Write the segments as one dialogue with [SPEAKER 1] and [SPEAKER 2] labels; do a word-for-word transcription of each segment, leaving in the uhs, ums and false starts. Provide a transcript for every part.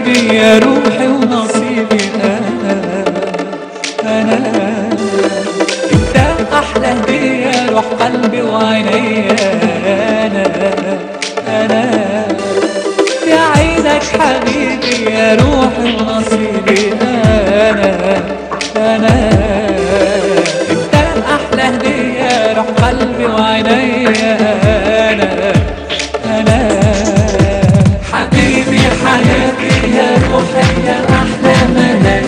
[SPEAKER 1] حبيبي يا روحي ونصيبي أنا أنا أنت أحلى هدية روح قلبي وعيني أنا أنا يا عينك حبيبي يا روحي ونصيبي أنا أنا أنت أحلى هدية روح قلبي وعيني أنا أنا حبيبي حياتي يا روحي يا أحلى ملاك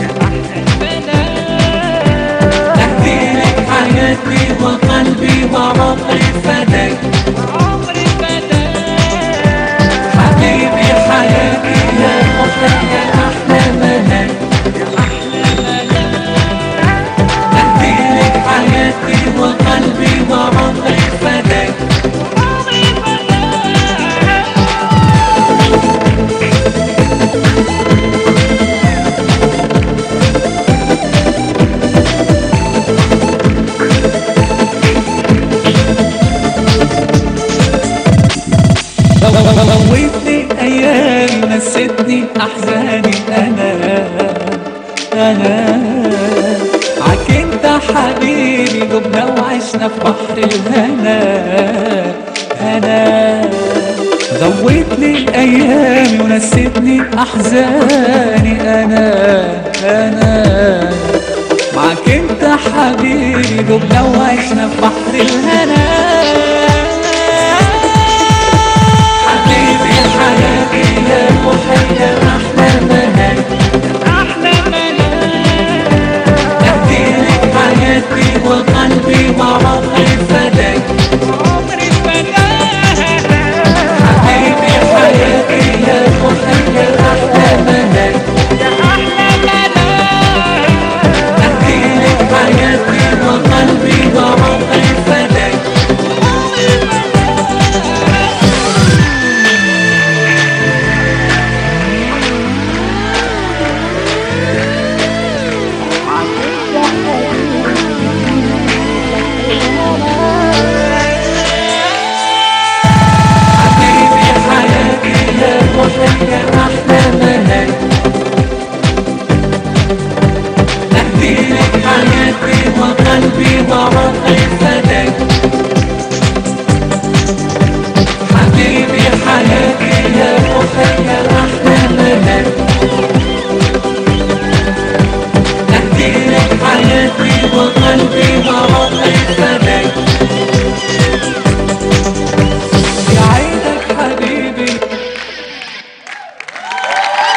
[SPEAKER 1] أهديلك حياتي وقلبي وعمري فداك حبيبي حياتي يا روحي يا أحلى ملاك أهديلك حياتي وقلبي وعمري فداك ضويتني ايامي نسيتني احزاني انا انا عك انت حبيبي دبنا وعشنا في بحر الهنا انا ضويتني ايامي ونسيتني احزاني انا انا معك انت حبيبي دبنا وعشنا في بحر الهنا يا روحي يا أحلى ملاك أحلى ملاك أهديلك حياتي وقلبي وعمري فداك عمري فداك حبيبي حياتي يا روحي يا أحلى ملاك يا أحلى ملاك أهديلك حياتي وقلبي وعمري فداك يا أحلى ملاك أهديلك حياتي وقلبي وعمري